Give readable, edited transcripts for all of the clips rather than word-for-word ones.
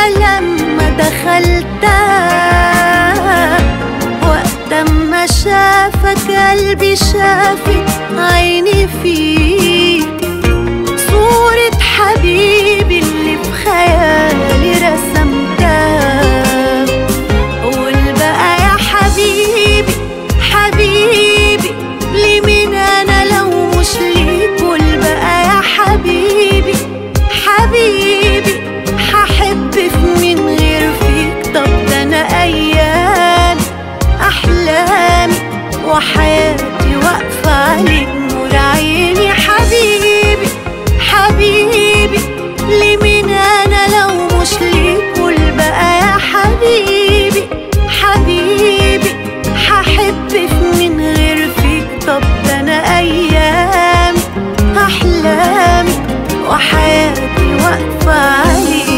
لما دخلتها، وقت ما شافك قلبي شافت عيني فيك، صورة حبيبي اللي في خيالي رسمتها. قول بقى يا حبيبي حبيبي ليه مين انا لو مش ليك؟ قول بقى يا حبيبي حبيبي هحب في مين غير فيك؟ طب ده انا ايامي احلامي وحياتي واقفة عليك نور عيني. حبيبي حبيبي ليه مين انا لو مش ليك؟ قول بقى يا حبيبي حبيبي هحب في مين غير فيك؟ طب ده انا ايامي احلامي وحياتي واقفة عليك.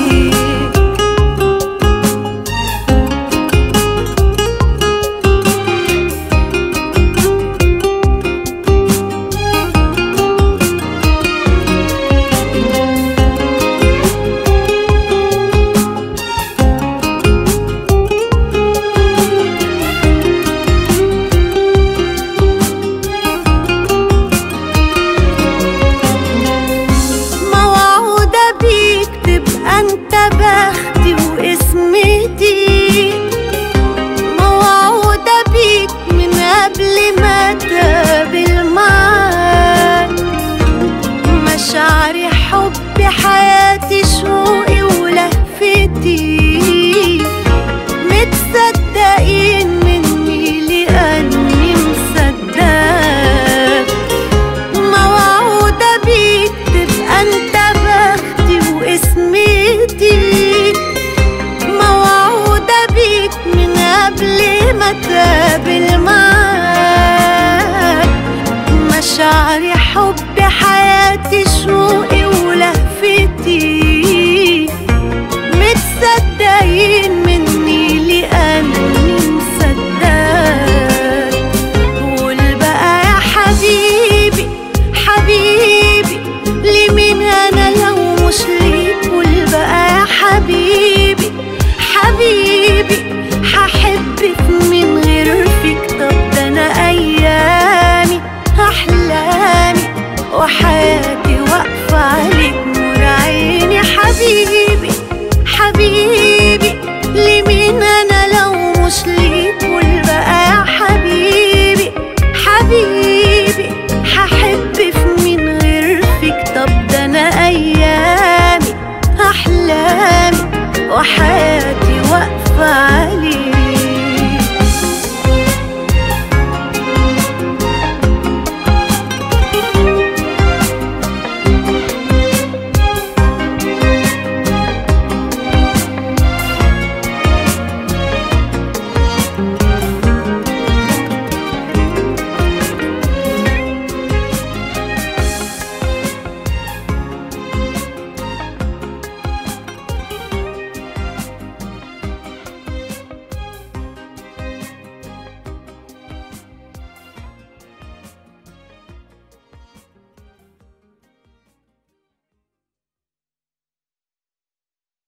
انت بختي واسمتي، موعودة بيك من قبل ما تقابل معاك، مشاعري حبي حياتي شوقي